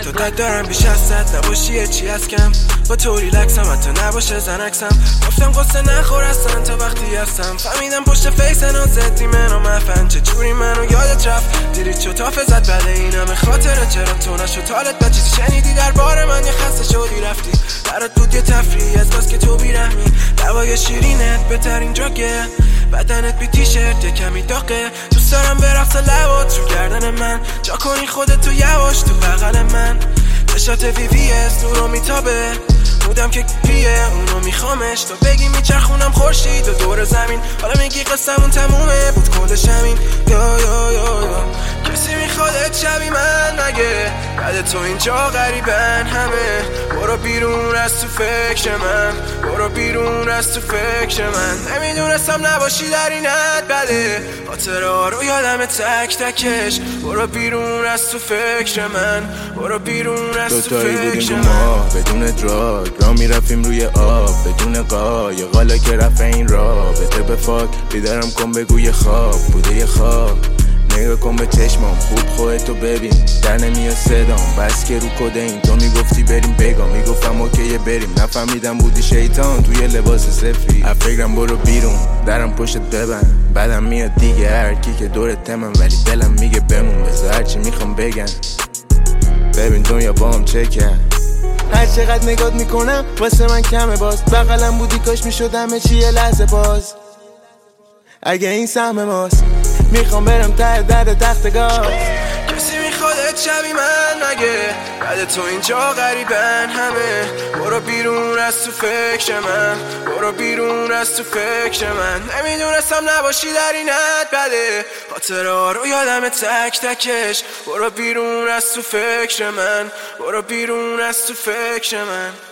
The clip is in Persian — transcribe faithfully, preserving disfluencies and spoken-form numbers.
تو دک دارم بیش از صد نباشی چی از کم با تو ریلکسم حتی نباشه زنکسم گفتم قصه نخور اصلا تا وقتی هستم فهمیدم پشت فیس نازدی منو مفن چجوری منو یادت رفت دیری چو تافه زد بله این همه خاطره چرا تو نشد حالت با چیزی شنیدی درباره من یه خسته شدی رفتی برات بود یه تفریح از بس که تو بیرحمی دوای شیرینت بهترین جاگه بدنت بی تیشرت یه کمی داغه دوست دارم برقص لبات رو گردن من جا کنی خودتو یواش تو بغل من چشات وی وی اس نورو میتابه بودم که پیه اونو میخوامش تو بگی میچرخونم خورشید و دور زمین حالا میگی قصمون تمومه بود کلش همین یا یا یا یا کسی میخوادت شبی من مگه بعد تو اینجا غریبن همه برو بیرون از تو فکر من برو بیرون از تو فکر من نمیدونستم نباشی در این حد بله خاطره ها رو یادم تک تکش برو بیرون از تو فکر من برو بیرون از تو فکر من بدون دراگ را میرفتیم روی آب بدون قایق حالا که رفت این را بهتر به فاک بیدارم کن بگو خواب بوده یه خواب نگاه کن به چشمام خوب خودتو ببین در نمیاد صدام بس که رو کده این تو میگفتی بریم بگا میگفتم اوکیه بریم نفهمیدم بودی شیطان توی لباس سفید افکرم برو بیرون درم پشتت ببند بعدم میاد دیگه هر کی که دورت تمم ولی دلم میگه بمون بذار هرچی میخوام بگن ببین دنیا با هم چه کرد هر چقدر نگات میکنم واسه من کمه باز بغلم بودی کاش میشدم چی یه لحظه باز اگه این سهم ماست میخوام برم ته در تختگاه کسی میخوادت شبی من مگه بعد تو اینجا غریبن همه برو بیرون از تو فکر من برو بیرون از تو فکر من نمیدونستم نباشی در این حد بله خاطره ها رو یادم تک تکش برو بیرون از تو فکر من برو بیرون از تو فکر من